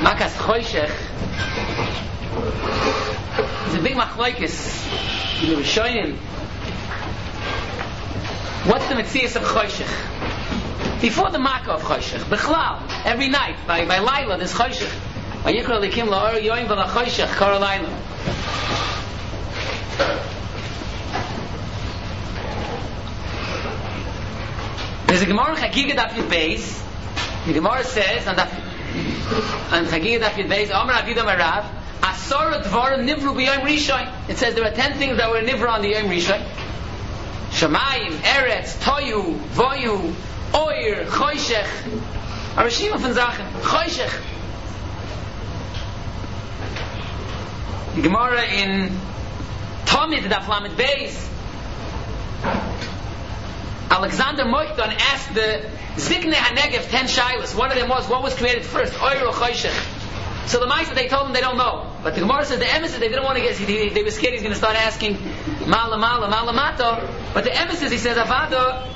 Makas Choshech. It's a big machlokes in the Rishonim. What's the Metzias of Choshech? Before the Makkah of Choshech, Bechlal, every night, by Laila, there's Choshech. Vayikra Elikim la'or yoim v'la Choshech kara Laila. There's a Gemara Chagiga Daf Yud Beis. The Gemara says, and Chagiga Daf Yud Beis, Amar Avidah Marav, Asara Dvarim Nivru b'Yom Rishon. It says there are 10 things that were Nivru on the Yom Rishon. Shamayim, Eretz, Toyu, Voyu, Oir, Choshech. Arashima von Zachen, Choshech. The Gemara in Talmud Daf Lamed Beis, Alexander Mochton asked the Ziknei HaNegev 10 shilas. One of them was, what was created first, Oir or Choshech? So the Maisa, they told him they don't know. But the Gemara says the emissaries, they didn't want to get, they were scared he's going to start asking Mala Mato. But the emissaries, he says, Avada,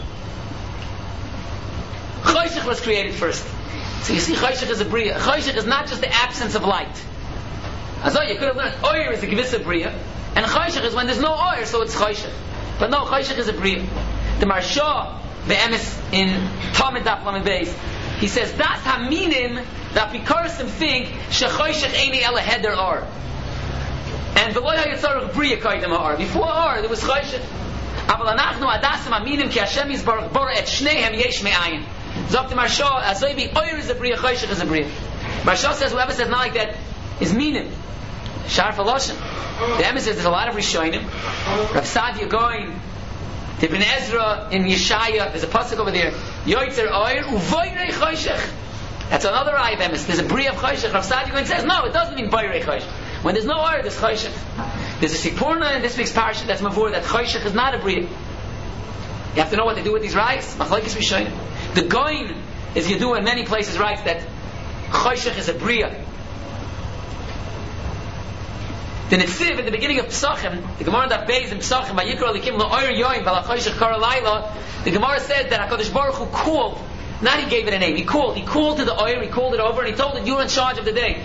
Choshech was created first. So you see, Choshech is a Bria. Choshech is not just the absence of light. As though you could have learned, Oir is the Gevissa Bria, and Choshech is when there's no Oir, so it's Choshech. But no, Choshech is a Bria. The Marsha, the emis in Talmud Daf Lamed Beis, he says, Das haminim that Pikarosim think shechoshech eini ela heder or. And the loy hayitzarach bria kaidem or. Before or there was choshech. Aval anachnu adasim haminim ki Hashem yizbarach bora et shneihem yesh me'ayin. Zok the Marsha, azoy bi oyer is a bria, choshech is a bria. Marsha says whoever says not like that is minim. Shar faloshin. The emes says there's a lot of rishonim. Rav Sadia going to Ibn Ezra in Yeshaya, there's a pasuk over there. Yoitzer oir uvoyrei choshech. That's another eye of emes. There's a bria of choshech. Rav Sadia says no, it doesn't mean voyrei choshech. When there's no oir, there's choshech. There's a sipurna in this week's parasha that's mavur that choshech is not a bria. You have to know what they do with these rights. Machlokes rishonim. The goin is you do in many places writes that choshech is a bria. The Netziv at the beginning of Pesachim, the Gemara that Beis in Pesachim, Vayikra Elikim la'or yoim v'la choshech kara Laila, the Gemara said that HaKadosh Baruch Hu called, not he gave it a name, he called to the oil, he called it over, and he told it, you're in charge of the day.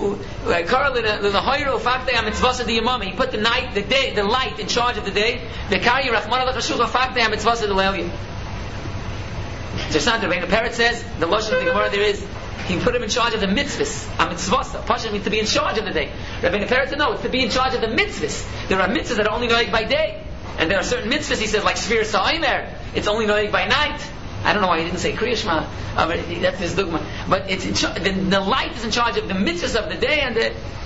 He put the night, the day, the light in charge of the day. The Kari Rachman al-Chashuch ha'fakdei ha'mitzvasa d'leilya. The Rebbeinu Peretz says, the Lashon of the Gemara there is, he put him in charge of the mitzvahs. A mitzvah. Pasha means to be in charge of the day. Rebbeinu Peretz said, no, it's to be in charge of the mitzvahs. There are mitzvahs that are only noeg by day. And there are certain mitzvahs, he says, like Sfir Sa'omer. It's only noeg by night. I don't know why he didn't say Kriya Shema. That's his dogma. But it's the light is in charge of the mitzvahs of the day, and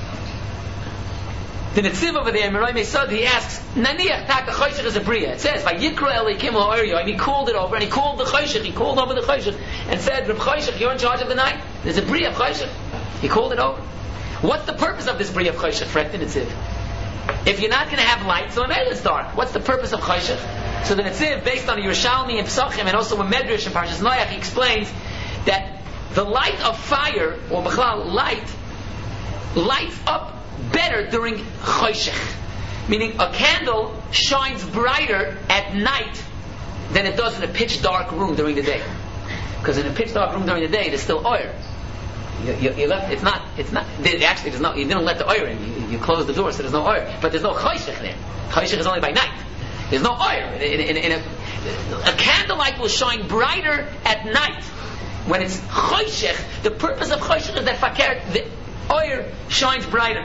the Netziv over there, Meroy Mesod, he asks, Naniach taka choshech is a bria. It says, Vayikra Elikim la'or, and he called it over, and he called the choshech, he called over the choshech, and said, Reb Choshech, you're in charge of the night. There's a bria of choshech. He called it over. What's the purpose of this bria of choshech, Fred the Netziv? If you're not going to have light, so it's dark. What's the purpose of choshech? So the Netziv, based on the Yerushalmi and Pesachim, and also a Medrash and Parshas Noach, he explains that the light of fire, or Bechlal, lights up better during choshech. Meaning a candle shines brighter at night than it does in a pitch dark room during the day. Because in a pitch dark room during the day, there's still oil. You left, it's not, actually there's no, you didn't let the oil in. You closed the door so there's no oil. But there's no choshech there. Choshech is only by night. There's no oil. A candlelight will shine brighter at night. When it's choshech, the purpose of choshech is that the oil shines brighter.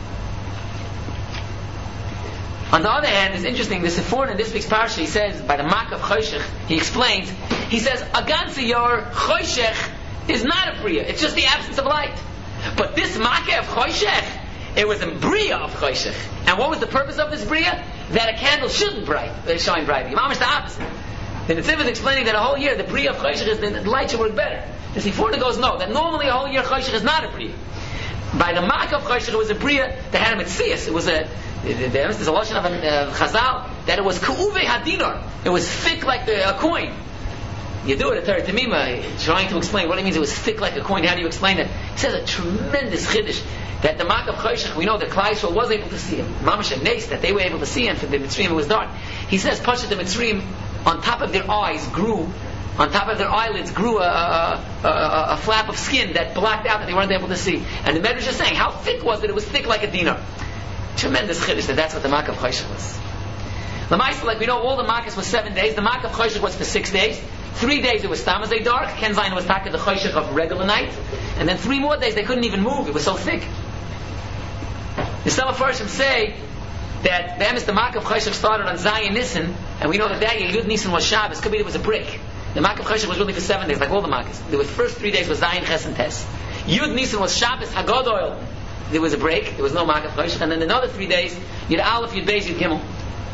On the other hand, it's interesting, the Sephorah in this week's parsha, he says, by the Mak of Choshech, he explains, he says, Agansi your Choshech is not a Bria, it's just the absence of light. But this Makkah of Choshech, it was a Bria of Choshech. And what was the purpose of this Bria? That a candle shouldn't shine brightly. Mamish the opposite. The Netziv is explaining that a whole year, the Bria of Choshech is the light should work better. The Sephorah goes, no, that normally a whole year Choshech is not a Bria. By the Makkah of Choshech, it was a Bria that had a Metzias. It was there's a lotion of Chazal that it was Ku'uve Hadinar. It was thick like a coin. You do it at Torah Temimah, trying to explain what it means. It was thick like a coin. How do you explain that? He says a tremendous chiddush that the Makkah of Choshech, we know that Klal Yisrael was able to see him. Mamash and Nes, that they were able to see him. For the Mitzrayim it was dark. He says, Pashat the Mitzrayim, on top of their eyes grew on top of their eyelids grew a flap of skin that blocked out that they weren't able to see. And the Medrash is saying, how thick was it? It was thick like a dinar. Tremendous chiddush that's what the Makah of Choshech was. L'maisa, like we know, all the Makahs was 7 days. The Makah of Choshech was for 6 days. 3 days it was Tamazay dark. Ken Zayin was taka the Choshech of regular night. And then 3 more days they couldn't even move. It was so thick. The some Farshim say that the Makah of Choshech started on Zayin Nisan, and we know that Yud Nisan was Shabbos. Could be there was a break. The Makah of Choshech was really for 7 days, like all the Makahs. The first 3 days was Zayin Ches and Tes. Yud Nisan was Shabbos Hagadol. There was a break. There was no Makah of Choshech, and then another 3 days Yud Aleph, Yud Beis, Yud Gimel.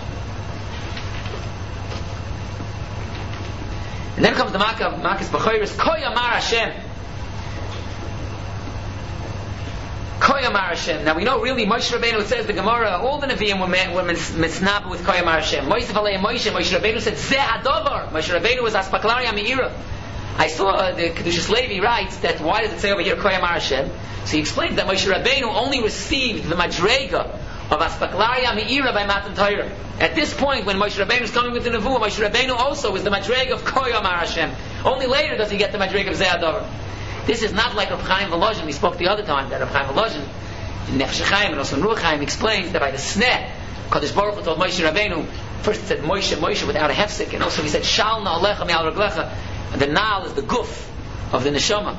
And then comes the Makah's B'choros. Koy Amar Hashem. Koy Amar Hashem. Now we know really Moshe Rabbeinu, it says the Gemara, all the Nevi'im were misnaba with Koy Amar Hashem. Moshe Rabbeinu said Zeh Hadovar. Moshe Rabbeinu was Aspaklaria Me'ira. I saw the Kedushas Levi writes that why does it say over here Koy Amar Hashem? So he explains that Moshe Rabbeinu only received the Madrega of Aspaklaria Me'ira by Matan Torah. At this point, when Moshe Rabbeinu is coming with the Nevuah, Moshe Rabbeinu also is the Madrega of Koy Amar Hashem. Only later does he get the Madrega of Zeh Hadovar. This is not like Reb Chaim Volozhin. We spoke the other time that Reb Chaim Volozhin in Nefesh Chaim and also in Ruach Chaim explains that by the Sneh, Kadosh Baruch Hu told Moshe Rabbeinu, first it said Moshe without a hefsek, and also he said Shal Na'alecha Me'al Raglecha. The Na'al is the guf of the Neshama.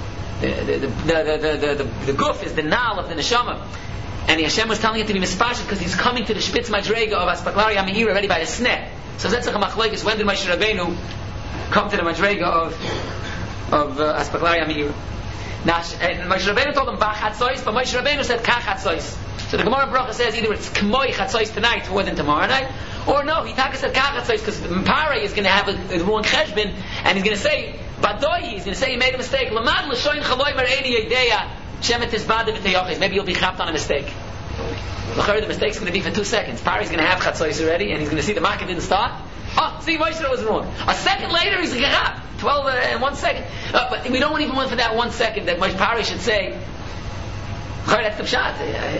The guf is the Na'al of the Neshama. And Hashem was telling it to be mispashit because he's coming to the Spitz Madrega of Aspaklari Amihir already by the Sneh. So that's like a machlokes. When did Moshe Rabbeinu come to the Madrega of Aspaklari Amihir? Now, Moshe Rabbeinu told him Bach Hatzois, but Moshe Rabbeinu said Kach Hatzois. So the Gemara Bracha says either it's K'moi Hatzois tonight more than tomorrow night, or no, he said Kach Hatzois because Pare is going to have a wrong cheshbon and he's going to say Badoi, he's going to say he made a mistake. Lamad l'shoin chaloy mar'eni yedeya shemet tisbad v'teyoches. Maybe you'll be chapped on a mistake. The mistake's going to be for 2 seconds. Pari's going to have Chatzois already, and he's going to see the market didn't start. Oh, see, Moshe was wrong. A second later, he's going to get 12 and 1 second. But we don't even want for that 1 second that Moshe Pari should say, that's the pshat.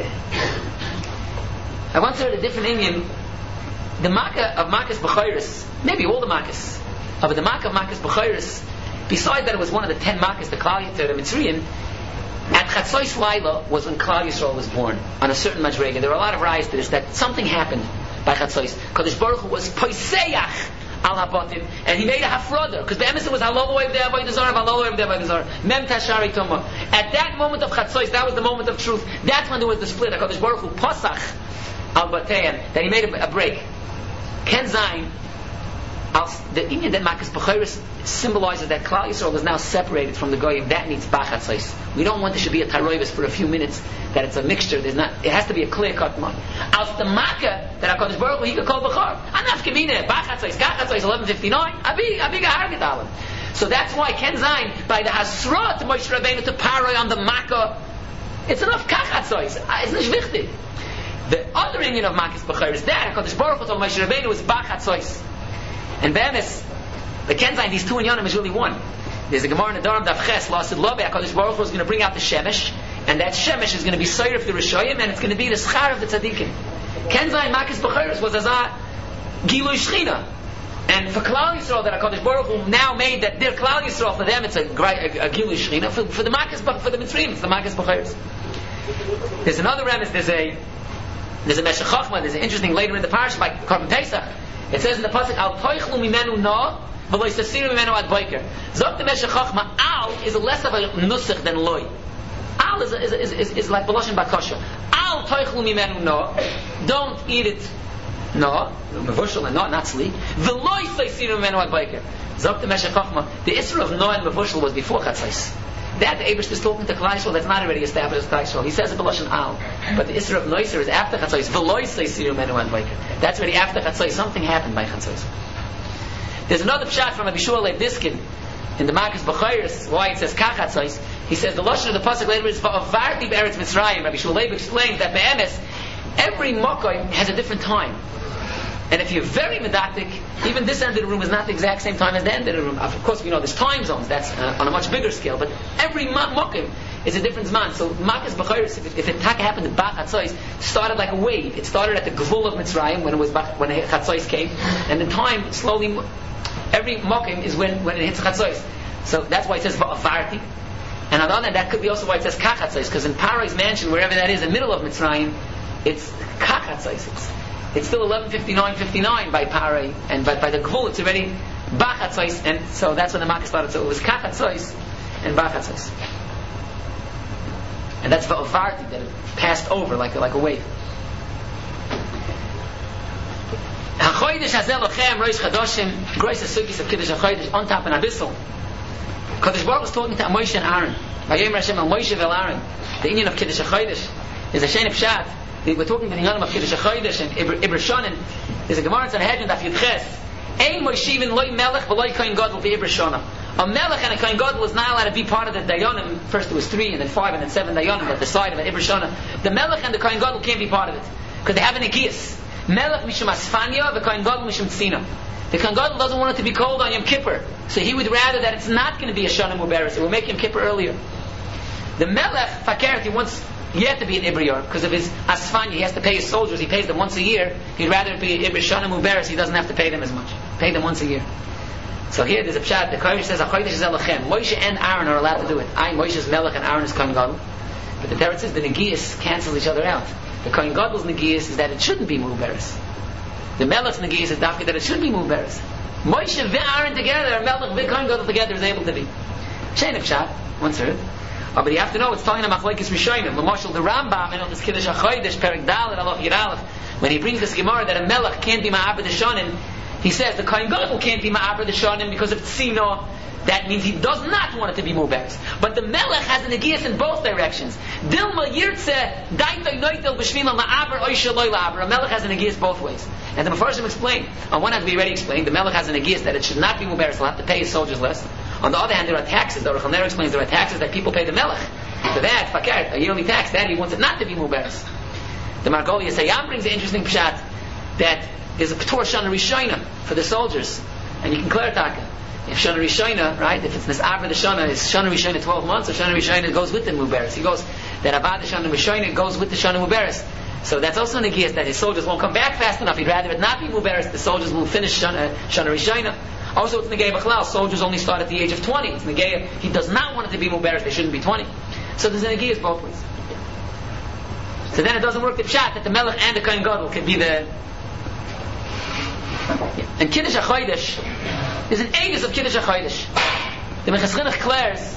I once heard a different Indian. The Makkah of Makkah's B'choros, maybe all the Makkahs, but the Makkah of Makkah's B'choros, besides that it was one of the 10 Makkahs, the Klal Yisrael, the Mitzrayim, at Chatzois Laila was when Klal Yisrael was born, on a certain Madrega. There were a lot of rayos to this, that something happened by Chatzois. Kadosh Baruch Hu was Poiseach al Habatim, and he made a hafrada, because the emes was halal away of the Avodah Zarah, halal away of the Avodah Zarah, Mem Tashari Toma. At that moment of Chatzois, that was the moment of truth. That's when there was the split. Kadosh Baruch Hu Pasach al Batean, that he made a break. Ken Zayin, the Indian that Makkah's B'choros symbolizes that Klal Yisrael is now separated from the Goyim. That needs Bachatzois. We don't want there should be a taroivus for a few minutes, that it's a mixture. It has to be a clear-cut one. As the Makkah that HaKadosh Baruch Hu, he could call B'chor. Anaf Kemine, Bachatzois, Kachatzois, 1159, Abiga Hargetalim. So that's why Ken Zayin, by the Hasra to Moshe Rabbeinu to Paroi on the Makkah, it's enough Kachatzois. It's nicht wichtig. The other Indian of Makkah's B'choros, that HaKadosh Baruch Hu told Moshe Rabbeinu was Bachatzois. And Be'emes, the Ken Zayin, these two in Yonim is really one. There's a Gemara in the Dharam Daf Ches, Lasid Lobe, HaKadosh Baruch Hu is going to bring out the Shemesh, and that Shemesh is going to be Soyer of the Rishoyim, and it's going to be the Schar of the Tzadikim. Ken Zayin Makkah's B'choros was Azah Gilui Shechina. And for Klal Yisrael, that HaKadosh Baruch Hu now made that their Klal Yisrael, for them it's a Gilui Shechina. For the Makkah's, for the Mitzrayim, it's the Makkah's B'choros. There's another remes, there's a Meshech Chochmah, there's an interesting later in the parasha by Korban Pesach. It says in the pasuk, "Al toichlu mimenu no, v'lo yisasiru mimenu ad boiker." Zok the Meshech Chochmah, al is less of a nusach than loy. Al is like B'loshen Bakosha. Al toichlu mimenu no, don't eat it. No, mevushal and not sleep. V'lo yisasiru mimenu ad boiker. Zok the Meshech Chochmah, the isra of no and mevushal was before Chatzos. That the Eibush is talking to Klal Yisrael, that's not already established as Klal Yisrael. He says it B'loshen al, but the Isra of Noiser is after Chatzos. V'loi seisiru menu and boiker. That's already after Chatzos. Something happened by Chatzos. There's another pshat from Rabbi Shua Leib Diskin in the Makkah's B'choros, why it says Kach Chatzos. He says the lashon of the pasuk later is V'avarti B'eretz Mitzrayim. Rabbi Shua Leib explains that Be'emes, every Mokoy has a different time. And if you're very medactic, even this end of the room is not the exact same time as the end of the room. Of course, we know there's time zones. That's on a much bigger scale. But every mokim is a different zman. So Makkah's B'choros, if the taka happened in Bach Hatzois, started like a wave. It started at the Gvul of Mitzrayim when Hatzois came, and in time slowly every mokim is when it hits chatzos. So that's why it says va'avarti. And on the other hand, that could be also why it says kachatzos, because in Paro's mansion, wherever that is, in the middle of Mitzrayim, it's kachatzos. It's still 11:59 by Paro, and by the Gvul it's already bachatzos, and so that's when the Makkah started. So it was kachatzos and bachatzos. And that's va'avarti, that it passed over like a wave. HaChodesh Hazel Lochem Rosh Chadoshim Grace Sugis of Kiddush HaChodesh on top in Abyssal. Kadosh Baruch was talking to Moshe and Aaron. Vayomer Hashem al Moshe vel Aaron. The Inyan of Kiddush HaChodesh is a Shein of Pshat. We're talking to the Inyan of Kiddush HaChodesh and Ibr Shonin. There's a Gemara in Sanhedrin Daf Yud Ches. Ein Moshivin loy Melech v'loy Kohen Gadol v'Ibr Shona. A Melech and a Kohen Gadol was not allowed to be part of the Dayanim. First it was 3 and then 5 and then 7 Dayanim at the side of the Ibr Shona. The Melech and the Kohen Gadol can't be part of it because they have an Agias. Melech mishum asfanya, the Kohen Gadol mishum tzina. The Kohen Gadol doesn't want it to be cold on Yom Kippur, so he would rather that it's not going to be a Shana Mubarak. It will make Yom Kippur earlier. The Melech Fakert, he wants yet to be an Ibriyar because of his asfanya. He has to pay his soldiers. He pays them once a year. He'd rather it be Ibr Shana Mubarak. He doesn't have to pay them as much. Pay them once a year. So here there's a pshat. The Kodesh says Achodesh is Elochem. Moshe and Aaron are allowed to do it. Moshe is Melech and Aaron is Kohen Gadol. But the Teretz says the Negias cancel each other out. The Kohen Gadol's Negias is that it shouldn't be Mubarak. The Melech's Negias is dafka that it should be Mubarak. Moshe and Aaron together, Melech and Kohen Gadol together is able to be. Shein of Pshat, once heard. But you have to know it's talking about Machlokes Rishonim. L'mashal the Rambam in this Kiddush HaChodesh Perek Dalet Aloch Yiralef, when he brings this Gemara that a Melech can't be Ma'abed Shonim, he says the Kohen Gadol can't be Ma'abed Shonim because of Tzino. That means he does not want it to be Mubarak. But the Melech has an Negias in both directions. Dilma Yirtze Daitoi Noitel B'Shvila La'aber Oisha Loi La'aber. A Melech has an Negias both ways. And the Mefarshim explained. On one hand we already explained the Melech has an Negias that it should not be Mubarak. He'll have to pay his soldiers less. On the other hand, there are taxes. The Aruch HaNer explains there are taxes that people pay the Melech. For that, Fakert, a yearly tax, that he wants it not to be Mubarak. The Margolius Hayam brings an interesting pshat that there's a P'tor Shana Rishayna for the soldiers. And you can clear Taka. If Shana Rishayna, right, if it's Nis'ar the Shana, is Shana Rishayna 12 months, or Shana Rishayna goes with the Mubarak. He goes, that Avad Shana Rishayna goes with the Shana Mubarak. So that's also an Negias that his soldiers won't come back fast enough. He'd rather it not be Mubarak, the soldiers will finish Shana Rishayna. Also it's Negei B'chlal, soldiers only start at the age of 20. It's Negei, he does not want it to be Mubarak, they shouldn't be 20. So there's a Negias both ways. So then it doesn't work the pshat that the Melech and the Kohen Gadol can be the... And Kiddush HaChodesh is an Eidos of Kiddush HaChodesh. The Mechas Chinuch declares,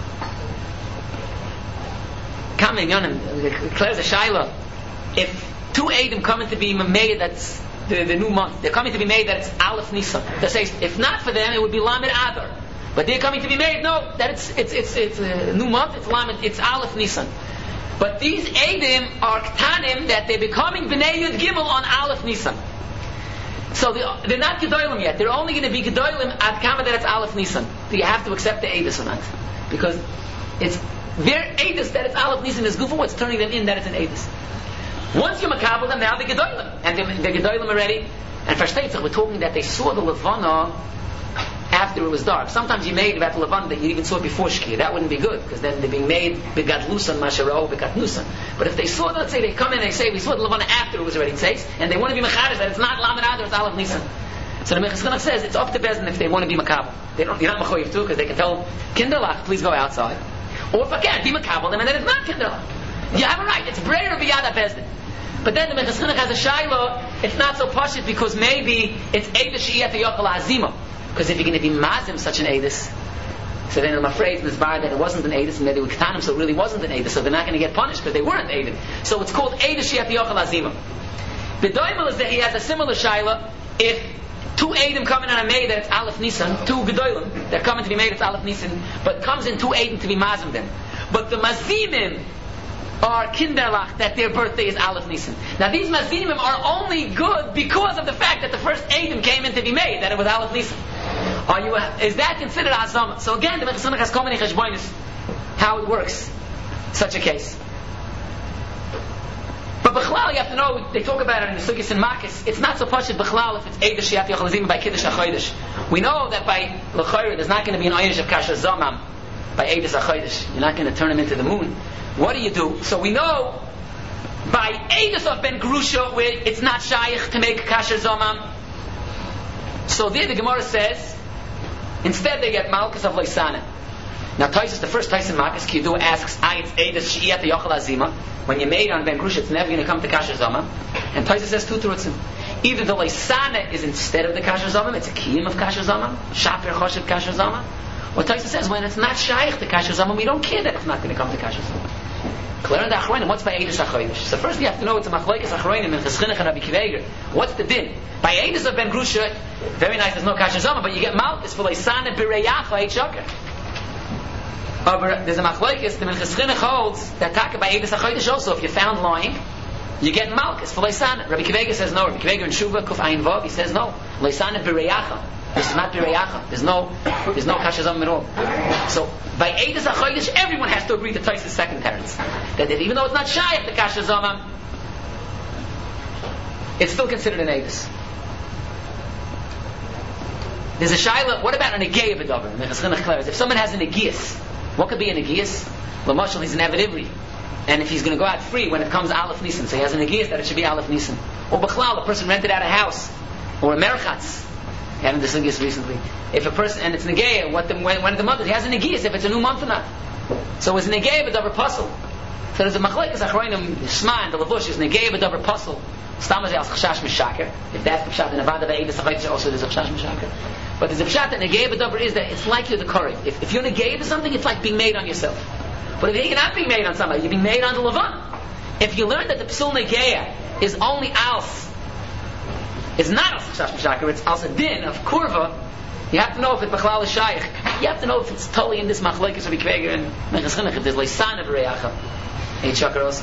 declares a Shaila, if 2 Eidim coming to be made, that's the new month, they're coming to be made that it's Aleph Nisan. That says, if not for them, it would be Lamed Adar. But they're coming to be made, no, that it's a new month, it's Aleph Nisan. But these Eidim are Ktanim that they're becoming Bnei Yud Gimel on Aleph Nisan. So they're not Gedolim yet. They're only going to be Gedolim at Kama that it's Aleph Nisan. Do you have to accept the Eidos or not? Because it's their Eidos that it's Aleph Nisan is Gufa, what's turning them in that it's an Eidos. Once you makabel them, now they're Gedolim. And they're Gedolim already. And for Shteitach, we're talking that they saw the Levana after it was dark. Sometimes you made about the Levana that you even saw it before Shkia. That wouldn't be good, because then they're being made Begat Lusan, Masharo, Begat Nusan. But if they saw, let's say they come in and they say, we saw the Levana after it was already takes, and they want to be Mechadish, that it's not Lamed Adar, it's Aleph Nisan. So the Mechas Chinuch says, it's up to Bezdin if they want to be Makabel. You're not Mechoyev too, because they can tell Kinderlach, please go outside. Or if I can't, be Makabel them, and then it's not Kinderlach. You have a right, it's Breyer B'yada Bezdin. But then the Mechas Chinuch has a Shaila, it's not so pashut because maybe it's Eidos She'iyat Yochel Azima. Because if you're going to be mazim such an Eidos, so then I'm afraid in this bar that it wasn't an Eidos and that they were Ketanim, so it really wasn't an Eidos, so they're not going to get punished because they weren't Eidim. So it's called Eidos She'iyat Yochel Azima. The Doimel is that he has a similar Shaila. If 2 Eidim come in and are made that it's Aleph Nisan, 2 Gedolim that come in to be made it's Aleph Nisan, but comes in 2 Eidim to be mazim them. But the Mazimim are Kinderlach, that their birthday is Aleph Nisan. Now these Mazimim are only good because of the fact that the first Eidim came in to be made, that it was Aleph Nisan. Is that considered Azama? So again, the Mechas Chinuch has so many cheshbonis how it works, such a case. But B'chlal, you have to know, they talk about it in the Sugis and Makis, it's not so pashut B'chlal if it's Eidos She'iyat Yochel Azima by Kiddush HaChodesh. We know that by L'chayr, there's not going to be an Oynish of Kasher Zamam by Eidos HaChodesh. You're not going to turn him into the moon. What do you do? So we know by Eidos of Ben Grusha, where it's not Shaykh to make Kasher Zamam. So there the Gemara says, Instead, they get Malkus of Loisana. Now, Taisus, the first Taisus Malkus Kidu asks, it's Eidos Shi'at Yochel Azima. When you're made on Ben Grusha, it's never going to come to Kasher Zama. And Taisus says two Terutzim. Either the Loisana is instead of the Kasher Zama, it's a Kiyim of Kasher Zama, Shaper Choshev Kasher Zama. Or Taisus says, when it's not Shaykh to Kasher Zama, we don't care that it's not going to come to Kasher Zama. Clear on the Achroinim, what's by Eidos HaChodesh? So first you have to know it's a Machlokes Achroinim and Cheschinnach and Rabbi Kiva. What's the din? By Eidos of Ben Grusha, very nice, there's no Kasher Zama, but you get Malkus for Loisana B'Reyacha Eit Shoker. There's a Machlokes, the Cheschinnach holds that Taka by Eidos HaChodesh also, if you're found lying, you get Malkus for Loisana. Rabbi Kiva says no. Rabbi Kiva in Shuvah, Kuf Ayin Vav, he says no. Loisana B'Reyacha. This is not B'Reyacha. There's no Kasher Zama at all. So, by Eidos HaChodesh, everyone has to agree to Taisus' second parents. That even though it's not Shayach the Kasher Zama, it's still considered an Eidos. There's a Shaila, what about an Negei of a Dover? If someone has an Negias, what could be an Negias? L'mashal, he's an Eved Ivri. And if he's going to go out free when it comes Aleph Nisan, so he has an Negias that it should be Aleph Nisan. Or B'chlal, a person rented out a house. Or a Merchatz. I haven't discussed this recently. If a person, and it's Negei, when the month is, he has a Negias if it's a new month or not. So it's Negei of a Dover Puzzle. So there's a Machlokes Achroinim, Shema and the Lavush is Negei of a Dover Puzzle. Stamaz as Chashash Mishaker. If that's the Pshat in Avada Ve'edes HaChodesh, also there's a Chashash Mishaker. But there's a Pshat that Negei of a Dover is that it's like you're the Korek. If you're Negei of something, it's like being made on yourself. But if you're not being made on somebody, you're being made on the Levan. If you learn that the Psul Negei is only Als, it's not Als Chashash Mishaker, it's Als a Din of Kurva, you have to know if it's B'chlal Shaykh. You have to know if it's totally in this Machlokes Rabbi Kiva and Cheschinnach, if there's Loisana B'Reyacha. Eit Shoker also.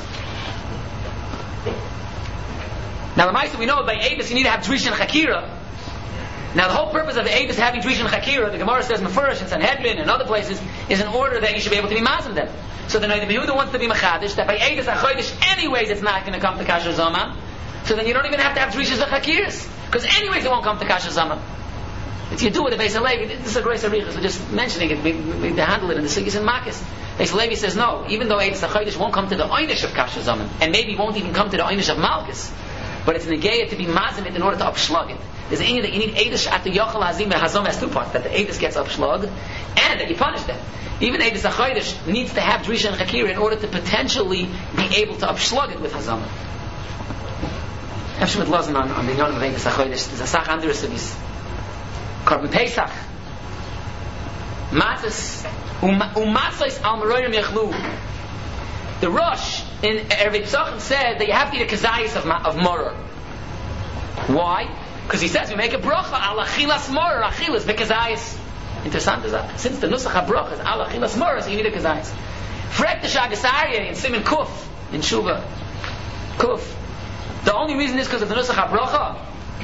Now the Ma'aseh we know by Eidos you need to have Drisha and Chakira. Now the whole purpose of the Eidos having Drisha and Chakira, the Gemara says Mefurish and Sanhedrin and other places, is in order that you should be able to be mazim them. So the Yehuda wants to be Machadish, that by Eidos HaChodesh anyways it's not going to come to Kasher Zama. So then you don't even have to have Drishas and Chakiras. Because anyways it won't come to Kasher Zama. If you do it, the Beis Halevi, this is a Grace Arichas, we're just mentioning it, we handle it in the Sigis and Makis. Beis Halevi says no, even though Eidos HaChodesh won't come to the Oynish of Kasher Zama, and maybe won't even come to the Oynish of Malkus, but it's Negeya to be mazim it in order to upschlag it. There's an that you need Eidos at the Yochel Azim Hazom has two parts, that the Eidos gets upschlag, and that you punish them. Even Eidos HaChodesh needs to have Drisha and Chakira in order to potentially be able to upschlag it with Hazom. Efshim with Lozan on the Yonim of Eidos HaChodesh, there's a Sach under Subis. Korban Pesach. Matzos Umatzos al Meroyim Yechlu. The Rosh in Erevei Pesachim said that you have to eat a kazayis of moror. Why? Because he says we make a bracha al achilas moror, achilas bekazayis. Interessant is that since the nusach habracha is al achilas moror, so you need a kazayis. Frek the Shagas Aryeh in Siman Kuf in Shuvah Kuf. The only reason is because of the nusach habracha.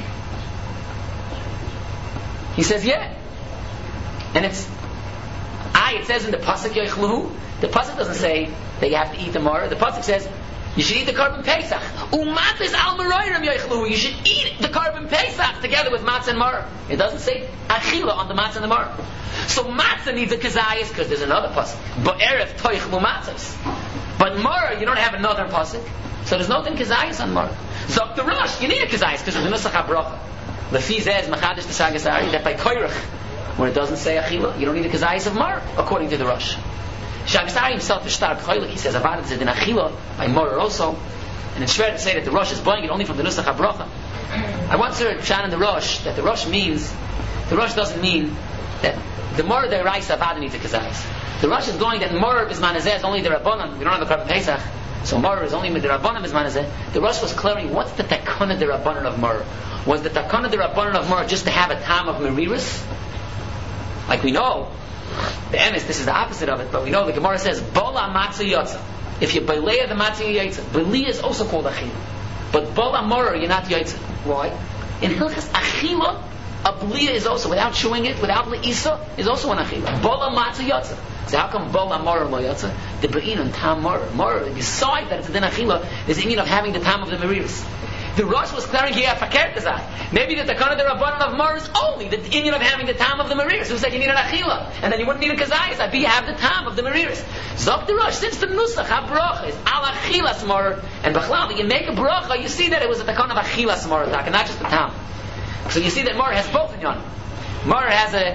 He says yeah, and it says in the pasuk Yochluhu. The pasuk doesn't say that you have to eat the moror. The pasuk says you should eat the Korban Pesach. Umatzis al meroyim yochlu. You should eat the Korban Pesach together with matzah and moror. It doesn't say achila on the matzah and the moror. So matzah needs a kazayis because there's another pasuk. But erev toichlu matzahs. But moror you don't have another pasuk, so there's nothing kazayis on moror. Zok the Rosh you need a kazayis because of the nusach habracha. The fizeh machadish the Shagas Aryeh that by koirach where it doesn't say achila you don't need a kazayis of moror according to the Rosh. Shagas Aryeh himself is stark choilik. He says about it is in achila by moror also, and it's fair to say that the Rosh is blowing it only from the nusach habracha. I once heard Pshan in the Rosh that the Rosh doesn't mean that the moror deraisa avada needs a kazayis. The Rosh is going that moror bismanazeh is only the rabbanon. We don't have a Korban Pesach, so moror is only the rabbanon bismanazeh. The Rosh was clearing what's the takana the rabbanon of moror. Was the takana the rabbanon of moror just to have a tam of meriris? Like we know. The emes, this is the opposite of it, but we know the Gemara says, Bola matzah yotza. If you belay the matzah yotza, belay is also called achila. But bola moror, you're not yotza. Why? In Hilchas achila, a belia is also, without chewing it, without le'isa, is also an achila. Bola matzah yotza. So how come bola moror lo yotza? The be'in and tam moror. Moror, besides that it's a din achila, there's the meaning of having the tam of the meriris. The Rosh was clearing here fakir kazai. Maybe the takana the rabbanon of moror is only the inyan of having the tam of the meriris. Who said you need an achila, and then you wouldn't need a kazayis. I be you have the tam of the meriris. Zok the Rosh, since the nusach habracha is al achilas moror, and b'chlal that you make a bracha, you see that it was a takana of achilas moror, and not just the tam. So you see that moror has both in yon. Moror has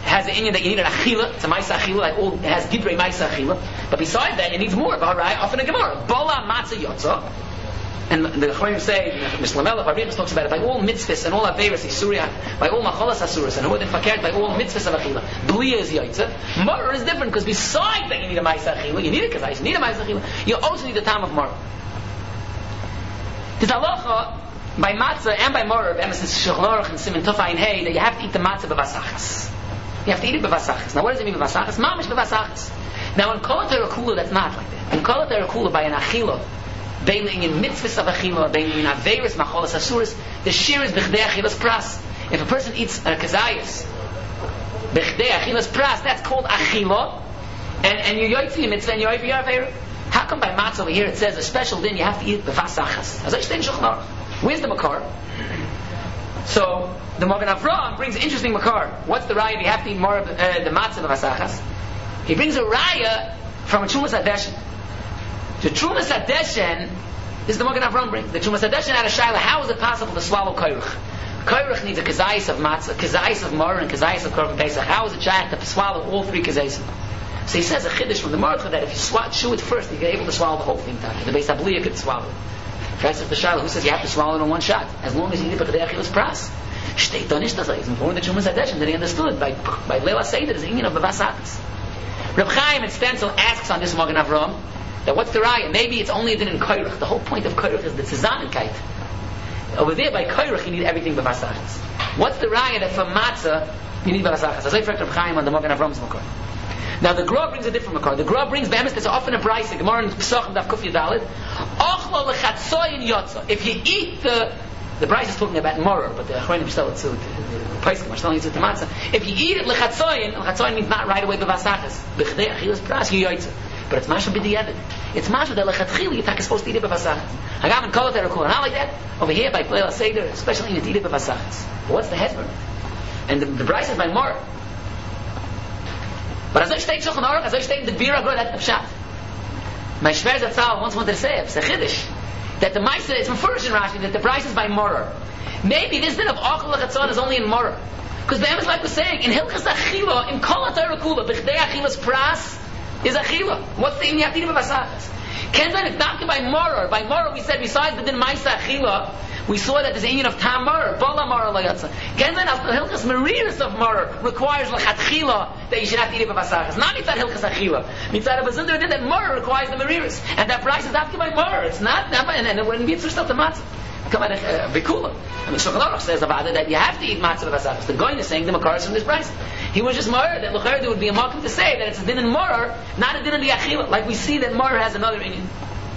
has the inyan that you need an achila. It's a ma'isa achila. It has divrei ma'isa achila. But besides that, it needs more. Right? Often a gemara. Bola matzah yotza. And the Chachamim say, Mr. Lamelech, Arichas talks about it, by all mitzvahs and all averas, Isuria, by all macholas asuras, and who then fakert by all mitzvahs of achila. Bliya is yaitza. Maror is different, because besides that you need a ma'isa achila, you need a kazayis, you need a ma'isa achila, you also need the time of maror. There's halacha by matzah and by maror, Emes Shulchan Aruch and Siman Tuf Ayin Hey, that you have to eat the matzah b'vasachas. You have to eat it b'vasachas. Now what does it mean b'vasachas? Mamish b'vasachas. Now in Kol HaTorah that's not like that. In Kol HaTorah by an achila, bein in mitzvahs of achila, bein in averis macholas asuras, the shir is b'chdei achilas pras. If a person eats a kazayas b'chdei achilas pras, that's called achila, and you're yoytzi mitzvah and you're over your aveira. How come by matzah over here it says a special din you have to eat b'vasachas? As I say in Shulchan Aruch. Where's the makar? So the Magen Avraham brings an interesting makar. What's the raya? You have to eat more of the matzah b'vasachas. He brings a raya from a Trumas Hadeshen. The Trumas Hadeshen is the Magen Avraham brings. The Trumas Hadeshen had a shaila. How is it possible to swallow koyrach? Koyrach needs a kazayis of matzah, kazayis of maror, and kazayis of korban pesach. How is it shaykh to swallow all three kazayis? So he says a chiddush from the Marcha that if you chew it first, you're able to swallow the whole thing. The Beis Abliya could swallow it. First of the shaila, who says you have to swallow it in one shot? As long as you eat it b'chadei achilas pras. Shteit donish tazay. It's important that Trumas Hadeshen that he understood by Leila Seder is the inyan of bevasakas. Reb Chaim and Stenzel asks on this Magen Avraham that what's the raya? Maybe it's only a din in koyrach. The whole point of koyrach is the tzizanenkeit. Over there by koyrach you need everything b'vasachas. What's the raya that for matzah you need b'vasachas? As I read Reb Chaim on the Magen Avraham's makar. Now the Gra brings a different makar. The Gra brings be'emes that's often a price. The Gemara in Pesachim Daf Kuf Yudalid. Ochlo lechatzoyin yotza. If you eat the price is talking about maror, but the Achronim sell it to the Pesachim are selling it to the matzah. If you eat it lechatzoyin means not right away b'vasachas. B'chdei achilas pras you yotza. But it's masha b'di'evet. It's masha that lechatchili you're supposed to eat it b'vasachas. Hagam and Kol HaTorah not like that. Over here by Leila Seder, especially you need to eat it b'vasachas. But what's the hezbollah? And the price is by maror. But as I state Shulchan Aruch, as I state the Bira Gur, that's the pshat. My Shver Zatzal once wanted to say it's a chiddush that the Maisa, it's referred in Rashi that the price is by maror. Maybe this din of Achal Lachatzon is only in maror. Because the Emes like was saying, in Hilchas Achila, in Kol HaTorah Kula, B'chdei Achilas Pras, is Achila. What's the in you have to eat b'vasachas? Kenzen it's not by maror. By maror we said besides the din Maisa Achila, we saw that there's an inyan of tam maror, Bala maror layatza. Kenzen al Hilchas Mariris of maror requires Lachatchila that you should have to eat b'vasachas. Not mitzad Hilchas Achila. Mitzad Abazundar did that maror requires the Mariris. And that price is not by maror. It's not by, and it wouldn't be stuff to matzah. Come on, Bikula. And the Shulchan Aruch says about it that you have to eat matzah b'vasachas. The Goyin is saying the makar is from this price. He was just maror that l'chayr there would be a makom to say that it's a din in maror, not a din in the achila. Like we see that maror has another inyan.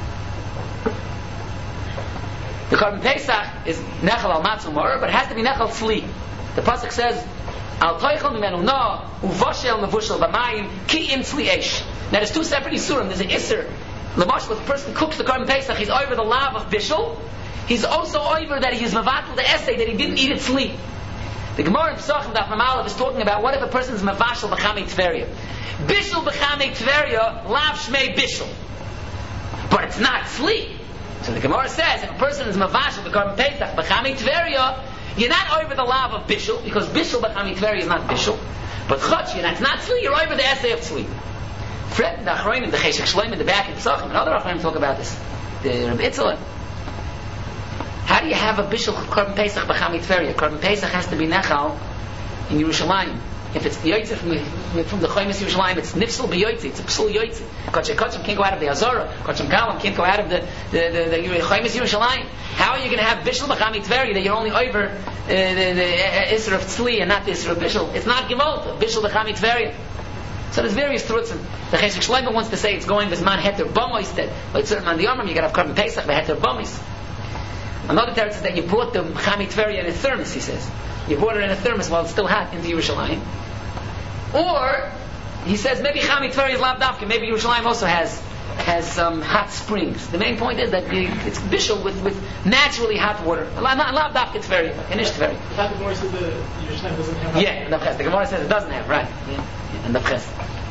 The korban pesach is nechal al matzah maror, but it has to be nechal tzli. The pasuk says, "Al toichel mimenu no uvoshel mevushel b'mayim ki im tzli esh." Now there's two separate isurim. There's an iser. L'mosh, when the person cooks the korban pesach, he's over the lav of bishul. He's also over that he's mevatel the essay that he didn't eat it tzli. The Gemara in Pesachim Daf Mem is talking about what if a person is mevashel b'chamei tveria. Bishul b'chamei tveria, lav shmei bishul. But it's not tzli. So the Gemara says if a person is mevashel b'korban pesach b'chamei tveria, you're not over the lav of bishul, because bishul b'chamei tveria is not bishul. But chotchi, that's not tzli, you're over the essay of tzli. Fred, the Achronim, the Cheshek Shloim in the back in Pesachim, and other Achronim talk about this. The Reb Itzela. How do you have a bishul korban pesach b'chamei tveria? Korban pesach has to be nechal in Yerushalayim. If it's yoytze from the Choymes Yerushalayim, it's nifsel b'yoytze. It's a psul yoytze. Kachim can't go out of the Azara. Kachim Kalam can't go out of the Choymes Yerushalayim. How are you going to have bishul b'chamei tveria that you're only over the Isra of tzli and not the Isra of bishul? It's not gemolta. Bishul b'chamei tveria. So there's various trutzim. The Cheshek Shlomo wants to say it's going with man heter bamois that like certain man the Yomim you got to have korban pesach heter bamois. Another teretz is that you brought the Chamei Tveria in a thermos, he says. You brought it in a thermos while it's still hot into Yerushalayim. Or, he says, maybe Chamei Tveria is lav dafka. Maybe Yerushalayim also has hot springs. The main point is that it's bishul with naturally hot water. Lav dafka Tveria, Inish Tveria. The Gemara says the Yerushalayim doesn't have. Yeah, the Gemara says it doesn't have, right. Yeah, and the Ches.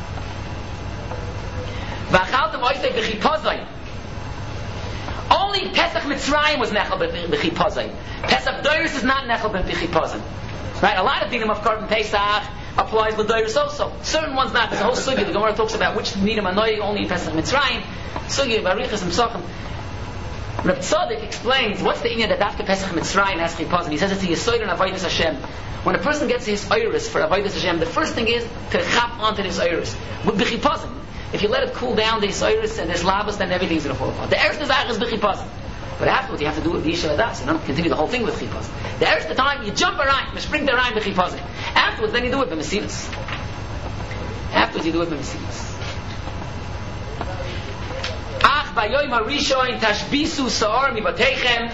V'achaltem oisei b'chipozai. Only Pesach Mitzrayim was nechal b'chipozai. Pesach Doris is not nechal b'chipozai. Right? A lot of dinim of korban Pesach, applies l'dayros also. Certain ones not. There's a whole sugi. The Gemara talks about which nidim anoy only in Pesach Mitzrayim. Sugi barichas and psachim. Reb Tzadok explains what's the inyan that after Pesach Mitzrayim has chipazon. He says it's a yisoid and avodas Hashem. When a person gets his iris for avodas Hashem, the first thing is to chap onto his iris with b'chipazon. If you let it cool down, the iris and this labas, then everything's going to fall apart. The eretz nizach is b'chipazon. But afterwards you have to do it with Yisha Adas. You don't continue the whole thing with chipazon. The eretz the time you jump around, you spring the around b'chipazon. Afterwards, then you do it b'mesilas. Afterwards you do it b'mesilas. Ach bayoyim harishon tashbisu sa'or mibateichem.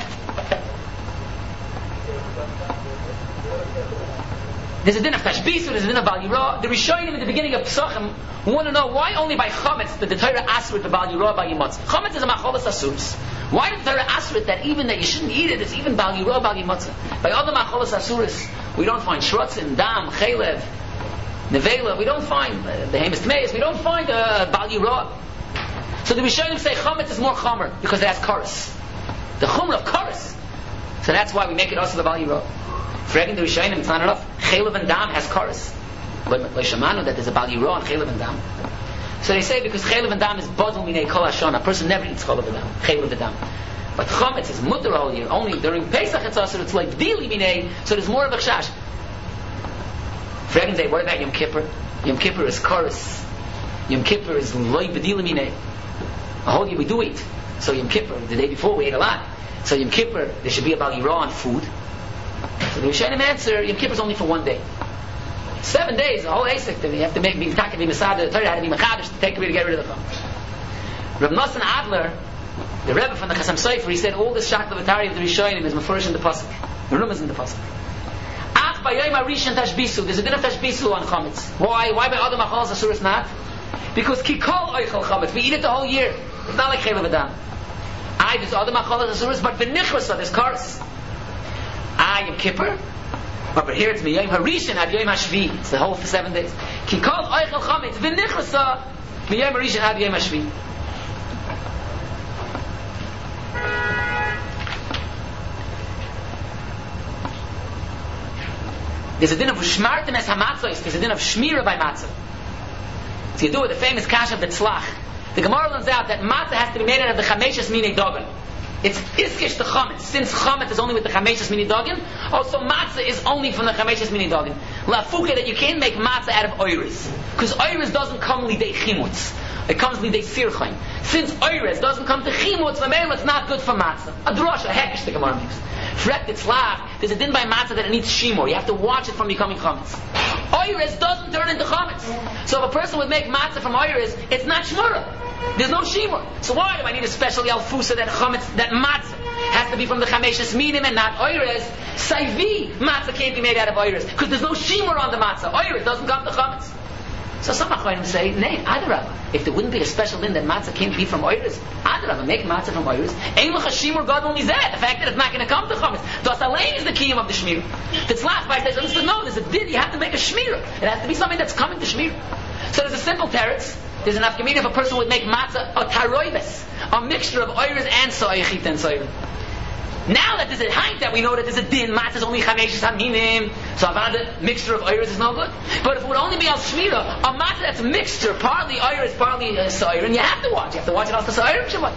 There's a din of tashbisu, there's a din of bal yirah. The Rishonim in the beginning of Pesachim want to know why only by chametz did the Torah ask it the bal yirah by yimatz. Chametz is a macholas asuros. Why did the Torah ask it that even that you shouldn't eat it? It's even bal yirah bal yimatz. By other macholas asuros, we don't find shrotzim, dam, chaylev, nevela. We don't find the hemis tmeis. We don't find bal yirah. So the Rishonim say chametz is more chamer because it has karas. The chumra of karas. So that's why we make it also the bal yirah. Fragging the Rishonim, it's not enough. Chaylev and dam has karas. Leishamanu that there's a bal yirah on chaylev and dam. So they say because chaylev and dam is badul minei kol hashana. A person never eats chaylev and dam. Chaylev and dam. But chametz is mutter all year. Only during Pesach it's also it's like dili minei. So there's more of a chash. Fragging say, what about Yom Kippur? Yom Kippur is karas. Yom Kippur is loy b'dili minei. A whole year we do eat. So Yom Kippur, the day before we ate a lot. So Yom Kippur there should be a bal yirah on food. So the Rishonim answer, Yom Kippur is only for one day. 7 days, the whole Asik, you have to make me taka be Masada, the Torah had to be Machadish to take away to get rid of the chametz. Rav Nosson Adler, the Rebbe from the Chasam Sofer, he said all this Shaklavatari of the Rishonim is Mefurish in the Pasuk. The room is in the Pasuk. Ach b'yoyim harishon tashbisu. There's a din of tashbisu on chametz. Why? Why by other machalas asuros not? Because kikol oichel chametz. We eat it the whole year. It's not like chaylev adam. There's other machalas asuros, but v'nichrasa there's karas. Yom Kippur. But here it's Yom Harishon ad Yom Hashvi. It's the whole for 7 days. Ki kol oichel chametz v'nichrasa Yom Harishon ad Yom Hashvi. There's a din of shmartem es hamatzos. There's a din of shmira by matzah. So you do it. The famous kasha of the tzlach. The Gemara learns out that matzah has to be made out of the chameshes minei dogan. It's iskish the chametz. Since chametz is only with the chameshes mini dogin, also matzah is only from the chameshes mini dogin. Lafuke that you can't make matzah out of oiris, because oiris doesn't come lidei chimutz. It comes lidei sirchaim. Since oiris doesn't come to chimutz, it's not good for matzah. A drasha, hekish the Gemara makes. Fret itzlach. There's a din by matzah that it needs shimur. You have to watch it from becoming chametz. Oiris doesn't turn into chametz. So if a person would make matzah from oiris, it's not shmura. There's no shimur. So why do I need a special yalfusa that chametz, that matzah has to be from the chameshes minim and not oiris? Saivi matzah can't be made out of oiris because there's no shimur on the matzah. Oiris doesn't come to chametz. So some achronim say, nay, adarabah. If there wouldn't be a special din that matzah can't be from oiris, adarabah, make matzah from oiris. Ein l'cha shimur gadol mizeh. The fact that it's not going to come to chametz. Das alein is the kiyum of the shmir. The tzlach by says, no, there's a din. You have to make a shmir. It has to be something that's coming to shmir. So there's a simple teretz. There's an afkamina if a person would make matzah a taroibes, a mixture of oiris and soyachit and soyrim. Now that there's a height that we know that there's a din, matzah is only chameshes haminim, so a mixture of oiris is no good. But if it would only be al shmira, a matzah that's a mixture, partly oiris, partly soyrim, you have to watch. You have to watch it also soyrim shabbat.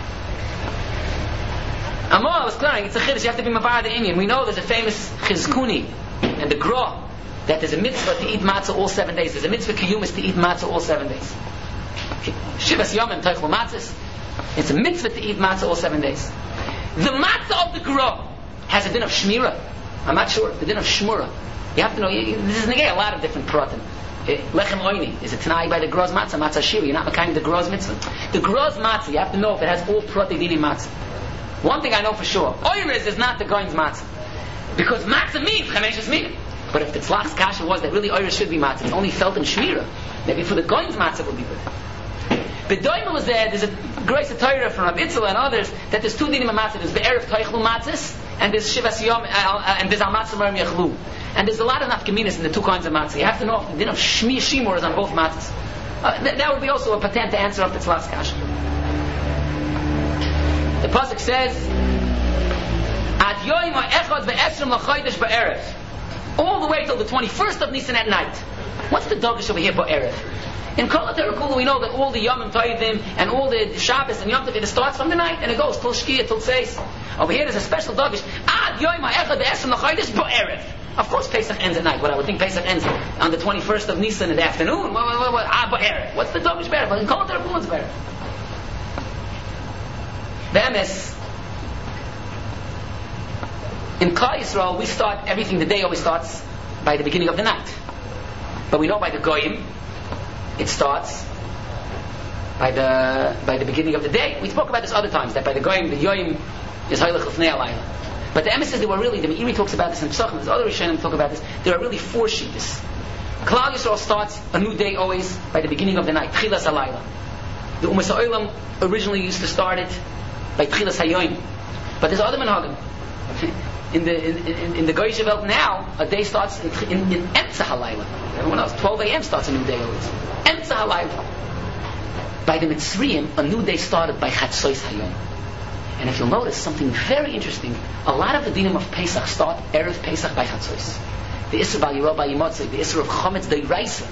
Amor, I was clearing, it's a chiddush, you have to be mavar the Indian. We know there's a famous chizkuni and the gra that there's a mitzvah to eat matzah all 7 days. There's a mitzvah kiyumis to eat matzah all 7 days. Shivas yomim teichel matzahs. It's a mitzvah to eat matzah all 7 days. The matzah of the gra has a din of shmira. I'm not sure. The din of shmura. You have to know. This is negay a lot of different pratim. Lechem oini is a tanai by the gra's matzah. Matzah shiri. You're not makayim the gra's mitzvah. The gra's matzah. You have to know if it has all pratim dini matzah. One thing I know for sure: oiris is not the goyim's matzah because matzah means chameshes minim. But if the tzlach's kasha was that really oiris should be matzah, it's only felt in shmira. Maybe for the goyim's matzah would be good. But Doima was there. There's a grace of Torah from Rabbi Itzela and others that there's 2 dinim of matzah. There's be'erev toichlu matzahs and there's shivas yom and there's al matzah marim yachlu. And there's a lot of nafkaminas in the 2 kinds of matzah. You have to know if the din of shmur is on both matzahs. That would be also a patent to answer up the tzlach's kasha. The pasuk says, "Ad yoyim ha'echad ve'esrim l'chodesh ba'erev," all the way till the 21st of Nisan at night. What's the Dagish over here, Ba'erev? In Kol HaTorah we know that all the Yomim Toivim and all the Shabbos and Yom Tov, it starts from the night and it goes till Shkia, till Seis. Over here there's a special Dagish. Ad Yom HaEchad Esrim L'Chodesh Ba'erev. Of course Pesach ends at night. What I would think Pesach ends on the 21st of Nisan in the afternoon. Ba'erev. What's the Dagish Ba'erev? But in Kol HaTorah it's Ba'erev. Be'emes, in Klal Yisrael, we start everything. The day always starts by the beginning of the night, but we know by the Goyim, it starts by the beginning of the day. We spoke about this other times that by the Goyim, the Yoyim is Hailach L'fnei Alayla. But the emissaries, there were really, the Meiri talks about this in Pesachim. There's other Rishonim talk about this. There are really 4 shittas. Klal Yisrael starts a new day always by the beginning of the night, Tchilas Alayla. The Umas Ha'olam originally used to start it by Tchilas Hayoyim, but there's other manhagim. In the Goyish Welt now, a day starts in Emtza Halayla. Everyone else, 12 a.m. starts a new day always. Emtza Halayla. By the Mitzrayim, a new day started by Chatzois Hayom. And if you'll notice something very interesting, a lot of the dinim of Pesach start Erev Pesach by Chatzois. The Isser Bal Yirah by Yimotzei, the Isser of Chometz Deiraisa.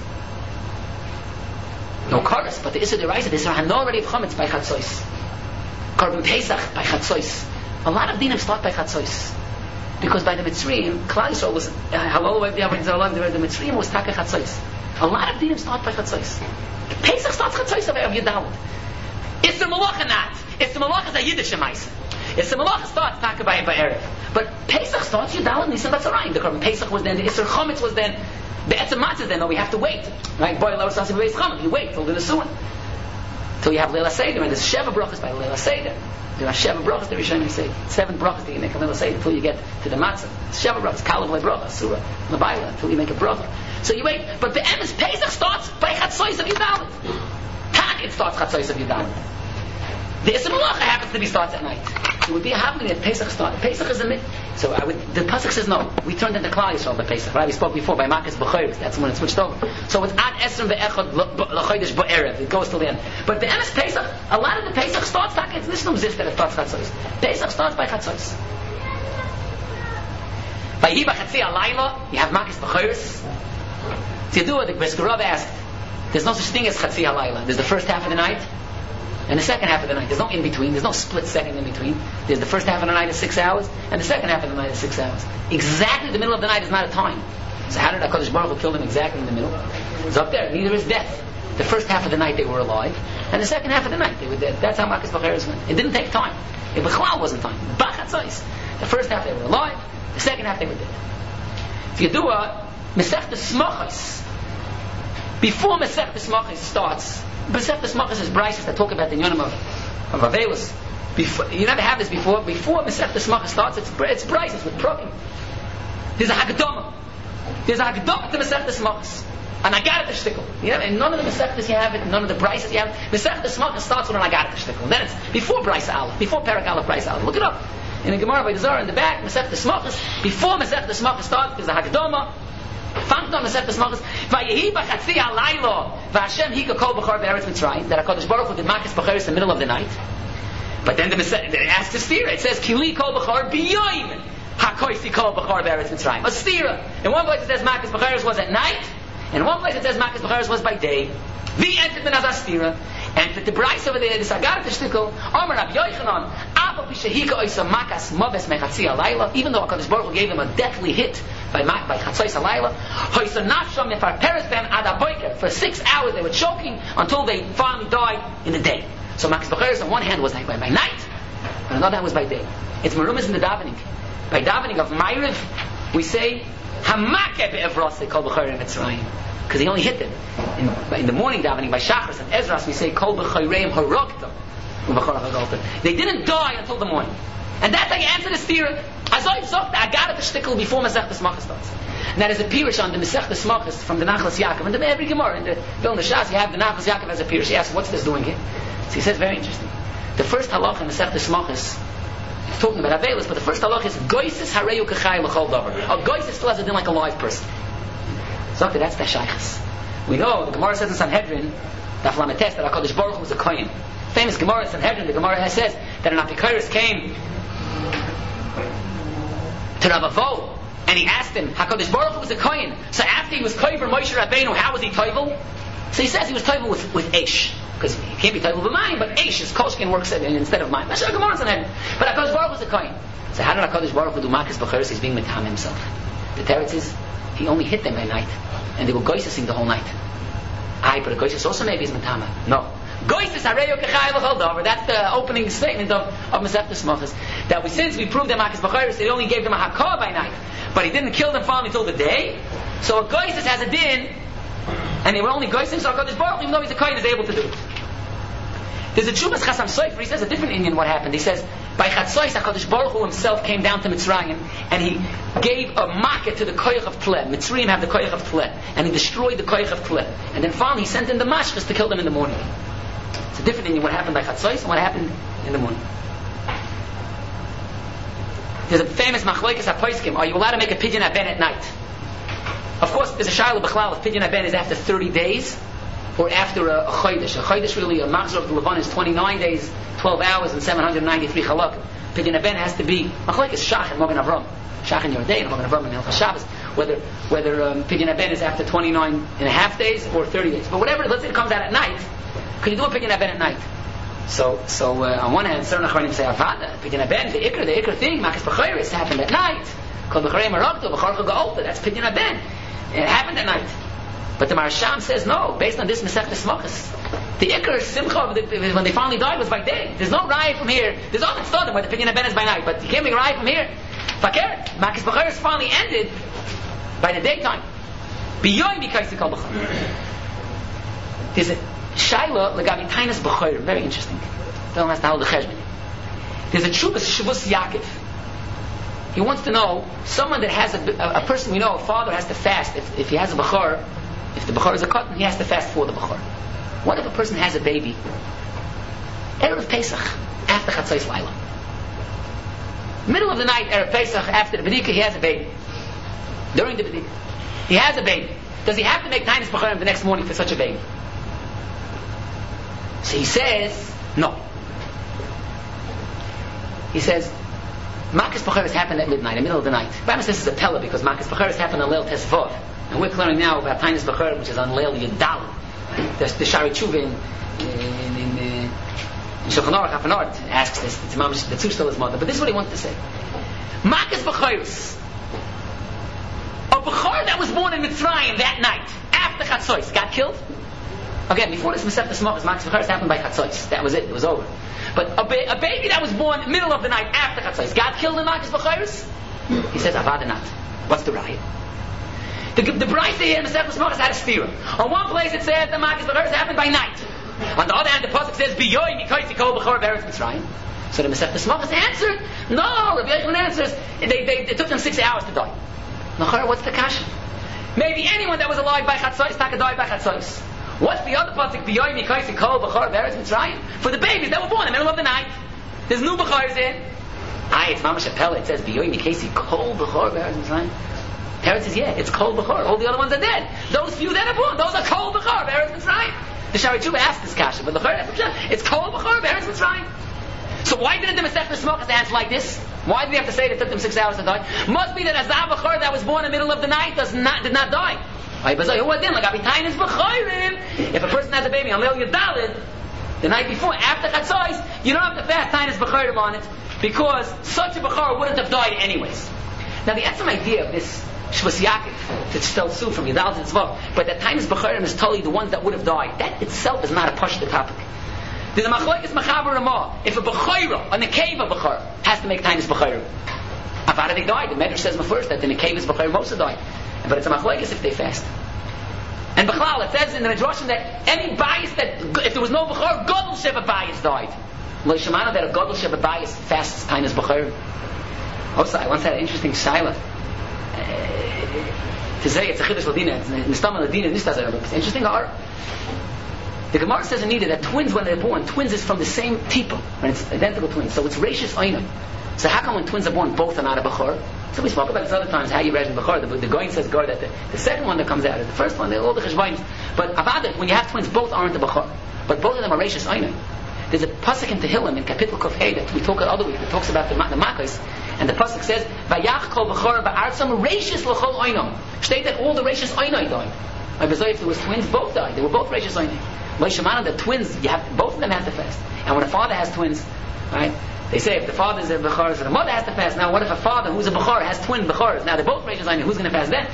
No Karas, but the Isser Deiraisa, the Isser Hanor already of Chometz by Chatzois. Korban Pesach by Chatzois. A lot of dinim start by Chatzois. Because by the Mitzrayim, Klal Yisrael was halal way the Mitzrayim was Taka Chatzois. A lot of dinim start by Chatzois. Pesach starts Chatzois of Yudalad. It's the Malacha not. It's the Malacha is a Yiddish Shemaisa. It's the Malacha starts Taka by Erev. But Pesach starts Yudalad Nisan Batzarayim. The Korban Pesach was then, the Isser Chometz was then, the Etzem Matzah then. No, we have to wait. Right? Boy, Laura Sassi Beis Chometz. You wait till the Nesuin. Till you have Leila Seder, and there's Sheva Brachas by Leila Seder. There are Sheva Brachas, the Rishonim say 7 Brachas that you make a Leila Seder until you get to the Matzah. Sheva Brachas, Kalav Le Bracha, Surah, Mabayla, until you make a Bracha. So you wait, but the Emes Pesach starts by Chatzois of Yudalit. Tak, it starts Chatzois of Yudalit. The Isser Malacha happens to be starts at night. It would be a happening that Pesach starts. Pesach is a myth. So the Pasuk says no. We turned into Klal Yisrael by Pesach. Right? We spoke before by Makas B'Choyres. That's when it switched over. So it's Ad Esrim Ve'echad L'Chodesh Ba'erev. It goes till the end. But the Emes Pesach, a lot of the Pesach starts. This no zist that it starts Chatzois. Pesach starts by Chatzois. By Hiba Chatzi Alayla, you have Makas B'Choyres. Tzidua, the Briskerov asked, there's no such thing as Chatzi Alayla. There's the first half of the night and the second half of the night. There's no in between. There's no split second in between. There's the first half of the night is 6 hours, and the second half of the night is 6 hours. Exactly the middle of the night is not a time. So how did HaKadosh Baruch Hu kill them exactly in the middle? It's up there. Neither is death. The first half of the night they were alive, and the second half of the night they were dead. That's how Makas B'Cheres went. It didn't take time. It B'chlal wasn't time. B'chatzos. The first half they were alive. The second half they were dead. If you do a Masechtas Smachos, before Masechtas Smachos starts, Masechtas Smachos is brises that talk about the Yonim of Avelis. You never have this before. Before Masechtas Smachos starts, it's brises with Prokim. There's a Hagdama. There's a Hagdama to Masechtas Smachos. And Agarat Shtickle. You know, in none of the Masechtas you have it, in none of the brises you have it. Masechtas Smachos starts with an Agarat Shtickle. Then it's before Bryce Aleph, before Perak Aleph, Bryce Aleph. Look it up. In the Gemara by the Zohar in the back, Masechtas Smachos. Before Masechtas Smachos starts, there's a Hagdama. Found on Masechtas Smachos, Vayehi b'chatzi alaylo, v'Hashem hika kol b'chor be'eretz Mitzrayim. That HaKadosh Baruch Hu did Makas B'Cheres in the middle of the night. But then it asks a stira. It says Kili kol b'chor b'yoyim hakoisi kol b'chor be'eretz Mitzrayim. A stira. In one place it says Makas B'Cheres was at night. In one place it says Makas B'Cheres was by day. The entered benazah stira. And the Bryce over there, this Agarat Shtickle, Omer Rabbi Yochanan, Abba B'Shehika Oisa Makas Mobes Mechatzi Alayla. Even though HaKadosh Baruch Hu gave them a deathly hit by Chatzois Alayla, Hoisa Nafsham Nefar Peres Ben Ad HaBoiker. For 6 hours they were choking until they finally died in the day. So Makas B'Cheres on one hand was like by night, and on the other hand was by day. It's Merumas in the davening. By davening of Ma'ariv, we say Hamakeh Be'evrosei Kol B'Chorei Mitzrayim. Because he only hit them. In the morning davening by Shachris and Ezras we say Kol B'Chayreim Harokta. They didn't die until the morning. And that's how you answer the stira. Azoy Zok the Agarat Shtickle before Masechtas Smachos starts. And that is a pirush on the Masechtas Smachos from the Nachlas Yaakov. And every Gemara in the Vilna Shas you have the Nachlas Yaakov as a pirush. He asks, what's this doing here? So he says, very interesting. The first halach in Masechtas Smachos, he's talking about Avelis, but the first halach is Goisis Hareyu Kachai L'chol Davar. A Goisis still has a din like a live person. Zokta, that's the shaykhs. We know the Gemara says in Sanhedrin, that Flametes, that HaKadosh Baruch Hu was a kohen. Famous Gemara in Sanhedrin, the Gemara says that an Apikoros came to Rav Avo and he asked him, HaKadosh Baruch Hu was a kohen, so after he was kohen Moshe Rabbeinu, how was he toivel? So he says he was toivel with Eish, because he can't be toivel with mine, but Eish is Kolshkin works instead of mine. But HaKadosh Baruch Hu was a kohen. So how did HaKadosh Baruch Hu do Makas B'Cheres? He's being Metam himself. The teretz is, he only hit them by night, and they were goysesing the whole night. But a goyses also maybe is Metama. No. Goyses Hareyo Kechai L'Chol Davar. That's the opening statement of Masechtas Smachas. That since we proved that Makas B'Cheres, he only gave them a Hakah by night, but he didn't kill them finally until the day. So a goyses has a din, and they were only goysing, so HaKadosh Baruch Hu, even though he's a kohen, is able to do it. There's a Chuvas Chasam Sofer, he says a different Indian what happened. He says, by Chatzos, HaKadosh Baruch Hu himself came down to Mitzrayim, and he gave a makkah to the Koyach of Tleh. Mitzrayim have the Koyach of Tleh, and he destroyed the Koyach of Tleh. And then finally he sent in the Mashkas to kill them in the morning. It's a different Indian what happened by Chatzos and what happened in the morning. There's a famous Machlokes HaPoskim, are you allowed to make a pidyon haben at night? Of course, there's a Shaila B'chlal if pidyon haben is after 30 days, or after a Chodesh. A Chodesh really, a Machzor of the Levon is 29 days, 12 hours, and 793 Chalak. Pidyon haben has to be, Machlokes Shach and Mogen Avram. Shach in Yordei and Mogen Avram and Hilchas Shabbos. Whether pidyon haben is after 29 and a half days or 30 days. But whatever, let's say it comes out at night, can you do a pidyon haben at night? So on one hand, certain Achronim say Avada, pidyon haben, the Iker thing, Makas B'Cheres happened at night. Kol B'Cherei Maragto, B'Chorcha Ga'olta, that's pidyon haben. It happened at night. But the Marasham says no, based on this Masechtas Smachas. The Iker Simcha, when they finally died, was by day. There's no raya from here. There's all that study where the pidyon haben is by night, but you can't make a raya from here. Fakir, Makas B'Cheres finally ended by the daytime. Biyoy Mikaisi Kol B'Chor. There's a Shaila L'gabi Tainas B'Chor, very interesting. Don't have to hold the cheshbon. There's a Shavus Yaakov. He wants to know, someone that has a person we know, a father has to fast if he has a B'Chor. If the B'chor is a cotton, he has to fast for the B'chor. What if a person has a baby? Erev Pesach, after Chatzos Laila. Middle of the night, Erev Pesach, after the B'dika, he has a baby. During the B'dika. He has a baby. Does he have to make Tainas B'chorim the next morning for such a baby? So he says, no. He says, Makas B'chorim happened at midnight, in the middle of the night. Perhaps this is a Pella, because Makas B'chorim happened on Leil Tesvav. And we're learning now about Tainas B'chorim, which is on Leil Yudal. The Shari Tshuva in Shulchan Aruch Hafanort asks this. It's Mamash the Tzustal his mother, but this is what he wants to say. Makas B'chorim, a B'chor that was born in Mitzrayim that night after Chatzos got killed. Again, before this Masechtas Smachas, Makas B'chorim happened by Chatzos. That was it. It was over. But a baby that was born middle of the night after Chatzos got killed in Makas B'chorim. He says Avada not. What's the riot? The Brayse here in Masechtas Smachas had a stira. On one place it says the Makas B'chorim happened by night. On the other hand, the pasuk says Biyoy Mikaisi Kol B'chor B'Eretz Mitzrayim. So the Masechtas Smachas answered, no. Rabbi Yochanan answers, it took them 6 hours to die. Nachar, what's the kasha? Maybe anyone that was alive by Chatzos died by Chatzos. What's the other pasuk? Biyoy Mikaisi Kol B'chor B'Eretz Mitzrayim. For the babies that were born in the middle of the night. There's new B'chors in. It's Mamash Apella. It says Biyoy Mikaisi Kol B'chor B'Eretz Mitzrayim. Parrot says, yeah, it's Kol B'chor. All the other ones are dead. Those few that are born, those are Kol B'chor B'Eretz Mitzrayim. The Shari Tshuva asked this kasha, but the Chor, it's Kol B'chor B'Eretz Mitzrayim. So why didn't the Masechtas Smachas answer like this? Why did they have to say it took them 6 hours to die? Must be that a Zav B'chor that was born in the middle of the night did not die. If a person has a baby on Leil Yudalid, the night before, after Chatzos, you don't have to fast Tainas B'chorim on it, because such a B'chor wouldn't have died anyways. Now the Etzem idea of this Shvus Yaakov, that's still Su from Yudal and Tzvav, but that Tainas B'chorim is totally the ones that would have died. That itself is not a pashta topic. There's a Machlokes Machaber Ramah. If a B'chora, a Nekeva B'chor, has to make Tainas B'chorim, Avada they died. The Medrash says first that the Nekeva's B'chorim also died. But it's a Machlokes if they fast. And B'chlal, it says in the Midrashim that any bias that, if there was no B'chor, Gadol Sheva bias died. Lo Shemana that a Gadol Sheva bias fasts Tainas B'chorim. Also, I once had an interesting shaila. To say it's a Chiddush Ladina, Nistam Ladina, Nistazar. It's interesting. The Gemara says in Nida that twins, when they're born, twins is from the same tipo, when it's identical twins. So it's Reishis Einon. So how come when twins are born, both are not a B'chor? So we spoke about this other times, how you read in B'chor. The Goyin says that the second one that comes out, the first one, they're all the Cheshbaims. But Avada, when you have twins, both aren't a B'chor. But both of them are Reishis Einon. There's a pasuk in Tehillim in Kapitel Kuf Hey that we talked the other week that talks about the Makkos, And the pasuk says, "Vayach kol b'chora ba'artzam reishis l'chol oinom." State that all the reishis oinoi died. If there was twins, both died. They were both reishis oinoi. Loishemana, the twins, both of them have to fast. And when a father has twins, right? They say if the father is a b'chor, so the mother has to fast. Now, what if a father who's a b'chor has twin b'chors? Now they're both reishis oinoi. Who's going to fast then?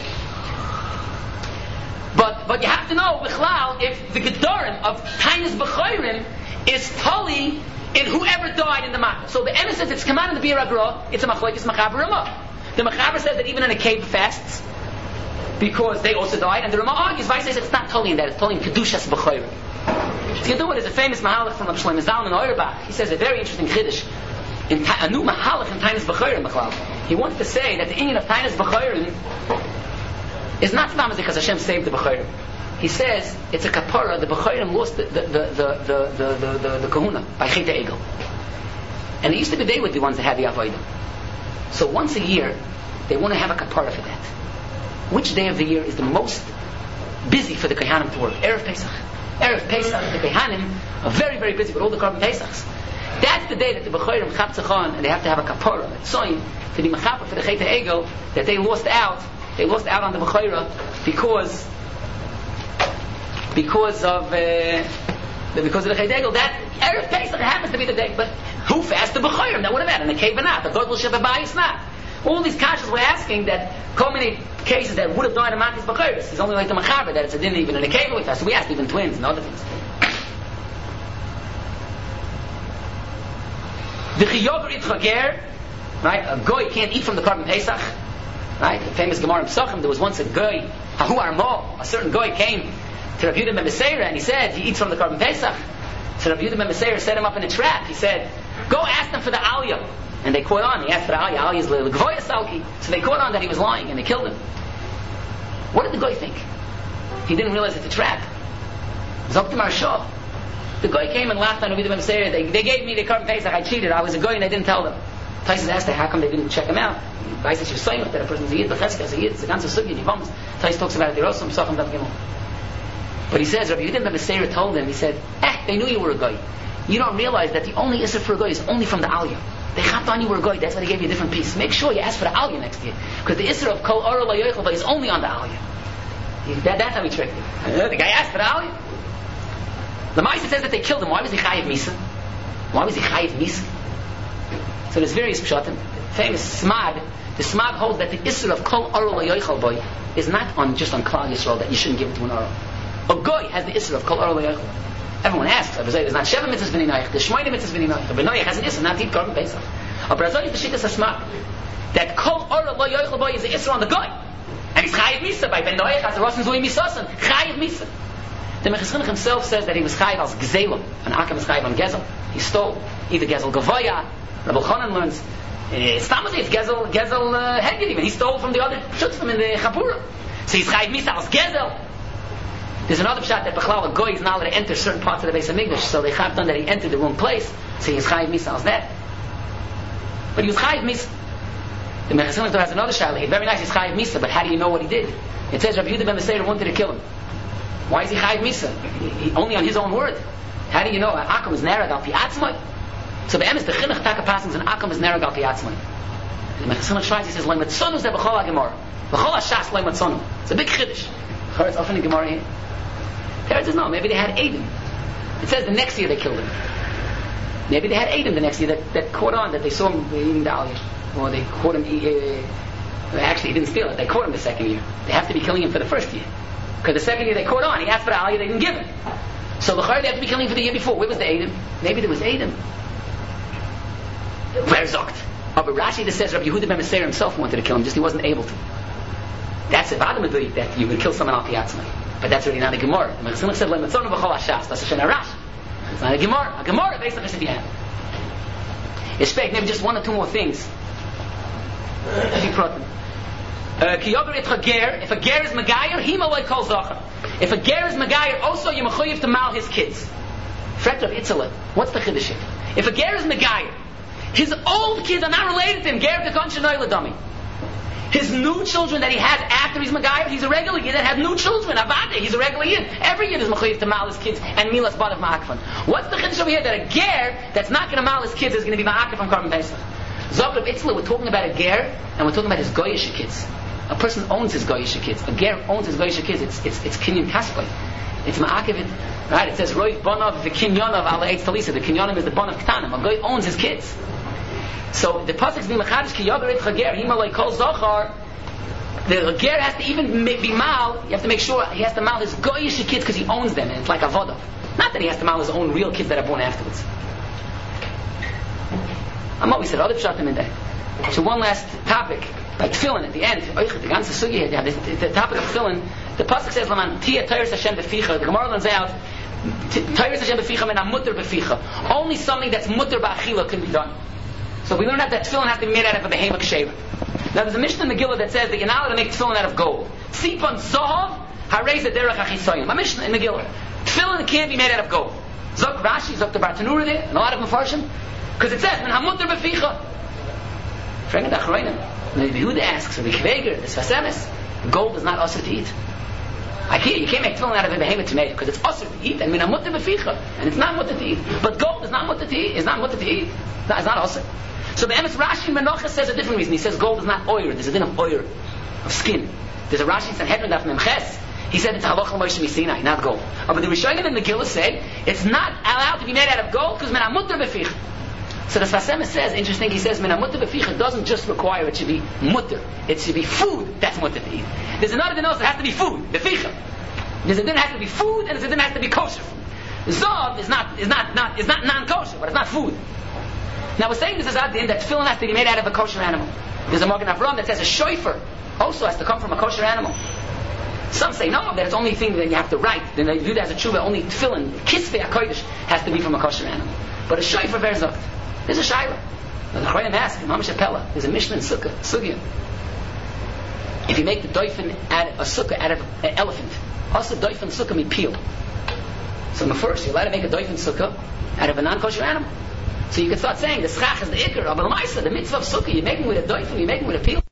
But you have to know, b'chlal, if the gedorim of Tainis b'chorim is tali in whoever died in the makkah. So the emes says it's come out in the Bir Agra, it's a machlokes Machaber Ramah. The Machaber says that even in a cave fasts because they also died, and the Ramah argues, Vice says it's not totally in that, it's totally in Kedushas B'chorim. Tzidua is a famous mahalach from Rav Shlomo Zalman Auerbach. He says a very interesting chiddush, a new mahalach in Tainis B'chorim b'chlal. He wants to say that the inyan of Tainis B'chorim is not stam because Hashem saved the B'chorim. He says it's a kapara. The B'chorim lost the kahuna by Chet Egel, and it used to be they were the ones that had the avodah. So once a year, they want to have a kapara for that. Which day of the year is the most busy for the Kohanim to work? Erev Pesach. Erev Pesach, the Kohanim are very, very busy with all the Korban Pesachs. That's the day that the B'chorim chaptzachon, and they have to have a kapara, a tzoyin, to be mechaper for the Chet Egel that they lost out. They lost out on the B'choira because of the Chet Egel. That Erev Pesach happens to be the day. But who fasts the B'chorim? That would have been in the cave or not. The God will ship a bayis not. All these kashas were asking that so many cases that would have died in Matis B'choris. It's only like the Machaber that it's a din even in a cave we fast. So we asked even twins and other things. The Chiyover Itchager, right? A goy can't eat from the Korban Pesach. Right? The famous Gemara in Pesachim, there was once a goy, Hahu Armo, a certain goy came to Rav Yehuda ben Meseira and he said, he eats from the Korban Pesach. So Rav Yehuda ben Meseira set him up in a trap. He said, go ask them for the Aliyah. And they caught on. He asked for the Aliyah. Aliyah is L'Gvoya Salki. So they caught on that he was lying and they killed him. What did the goy think? He didn't realize it's a trap. Zoktim Arshah. The goy came and laughed on Rav Yehuda ben Meseira. They gave me the Korban Pesach. I cheated. I was a goy and I didn't tell them. Tyson asked her, how come they didn't check him out? I said, she's saying that a person's a yid, the cheskas is a yid, it's a ganze sugi, die vamos. Tyson talks about it, the Rosam, Pesachim, Dav Gimel. But he says, Rabbi Yehuda ben Meseira told him, he said, they knew you were a goy. You don't realize that the only issur for a goy is only from the aliyah. They chapped on you were a goy, that's why they gave you a different piece. Make sure you ask for the aliyah next year. Because the issur of kol ora la yochel is only on the aliyah. That's how he tricked him. The guy asked for the aliyah. The Maisa says that they killed him. Why was he chayiv misa? Why was he chayiv misa? So there's various pshatim. Famous Smad. The Smad holds that the issur of kol ora la yochel boy is not on just on Klal Yisrael that you shouldn't give it to an ora. A goy has the issur of kol ora la yochel. Everyone asks, there's not Sheva mitzvahs v'ninoich, there's Shmoyne mitzvahs v'ninoich. The Benoich has an issur not to eat Korban Pesach. A Brazil is the shittas Smad that kol ora la yochel boy is the issur on the goy, and he's chayiv misa by Benoich as the Rosh Zui misasan chayiv misa. The Meches Chinuch himself says that he was chayiv as gzelim, and Akim is chayiv on gezel. He stole either gezel gavoya. Rabbi Chanan learns. It's not as if Gezel Heged even. He stole from the other shutzim in the Chapura. So he's chayiv misa as Gezel. There's another pshat that Bechlal a goy is not allowed to enter certain parts of the Beis Hamikdash, so they chapped on that he entered the wrong place. So he's chayiv misa as that. But he was chayiv misa. The Meches Chinuch has another shayla. It's very nice. He's chayiv misa, but how do you know what he did? It says Rabbi Yehuda ben Meseira wanted to kill him. Why is he chayiv misa? Only on his own word. How do you know? Akum is nerag al pi atzmai. So the emes the chinuch taka passings and Akum is nerag al pi atzmai. The Meches Chinuch Shvayz he says loy matzonu zeh b'chol ha-gemara. B'chol ha-shas loy matzonu. It's a big chiddush. It's often in Gemara here. Teretz says no, maybe they had Edom. It says the next year they killed him. Maybe they had Edom the next year that caught on, that they saw him eating the aliyah. Or they caught him, actually he didn't steal it, they caught him the second year. They have to be killing him for the first year. Because the second year they caught on, he asked for the aliyah, they didn't give him. So the they have to be killing him for the year before. Where was the Edom? Maybe there was Edom. Where's Zokt? But Rashi that says Rabbi Yehuda ben Meseira himself wanted to kill him, just he wasn't able to. That's if Adam would do that, you would kill someone al piyatzmai. But that's really not a Gemara. The Meches Chinuch said, "Le'matzonu b'chol hashas." That's a Shon Arash. It's not a Gemara. A Gemara based on Chesed. It's fake. Maybe just one or two more things. If a ger is Megayer, he malay kol zachar. If a ger is Megayer, also you mechuyev to mal his kids. Fret Rav Itzaleh. What's the chiddush? If a ger is Megayer, his old kids are not related to him. Ger the konshenoy ladami. His new children that he has after he's Megayer, he's a regular yid that has new children. Avade, he's a regular yid. Every yid is mechuyev to mal his kids and milas badav ma'akfan. What's the chiddush over here that a ger that's not going to mal his kids is going to be ma'akaf on Korban Pesach? Zagreb Itzla, we're talking about a ger, and we're talking about his goyish kids. A person owns his goyish kids. A ger owns his goyish kids. It's kinyan kaspai. It's ma'akevit. Right? It says roiv bonav the kinyanov ala eitz talisa. The kinyanim is the bon of ktanim. A goy owns his kids. So the pasuk is b'machadish ki yogar et chager himalay kol zochar. The ger has to even be mal. You have to make sure he has to mal his goyish kids because he owns them, and it's like avodah. Not that he has to mal his own real kids that are born afterwards. We said other pshatim in there. So one last topic, like tefillin at the end. The topic of tefillin. The pasuk says, "Laman tia tayris Hashem beficha." The Gemara learns out, "Tayris Hashem beficha mena mutter beficha." Only something that's mutter ba'achila can be done. So we learn that tefillin has to be made out of a behemoth kshever. Now there's a Mishnah in Megillah that says that you're not allowed to make tefillin out of gold. Tzipon zohav harei zederach achisoyim. A Mishnah in Megillah. Tefillin can't be made out of gold. Zok Rashi, Zok the Bartanura there, and a lot of Mefarshim, because it says men hamutter beficha. Fragment Achroinim. The Yehuda asks, or the Kveger, the Sfasemis, gold is not usher to eat. You can't make tefillin out of a behemoth tomato because it's usher to eat, and min hamutter beficha, and it's not mutter to eat. But gold is not mutter to eat. It's not mutter to eat. It's not usher. So the Emes Rashi Menachos says a different reason. He says gold is not oyer. There's a din of oyer, of skin. There's a Rashi in Sanhedrin Daf Memches. He said it's halacha Moshe Misinai, not gold. But the Rishonim in the Megillah say it's not allowed to be made out of gold because min hamutter beficha. So the Sfasemis says, interesting, he says, Min mutter beficha doesn't just require it should be mutter. It should be food that's mutter to eat. There's another din also that has to be food, beficha. There's a din that has to be food, and there's a din that has to be kosher food. Zav is not non-kosher, but it's not food. Now we're saying this is a din that tefillin has to be made out of a kosher animal. There's a Magen Avraham that says a shofar also has to come from a kosher animal. Some say no, that it's only thing that you have to write. Then they do that as a tshuva, only tefillin, kisvei HaKodesh, has to be from a kosher animal. But a shofar verzokt. There's a shayla. The Chayim asks, Mamash Apella, there's a Mishnah in Sukkah, Sugya. If you make the doifen out of a sukkah out of an elephant, also doifen sukkah mi peel. So first, you're allowed to make a doifen sukkah out of a non-kosher animal. So you can start saying the schach is the ikar, but the mitzvah of sukkah, you're making with a doifen, you're making with a peel.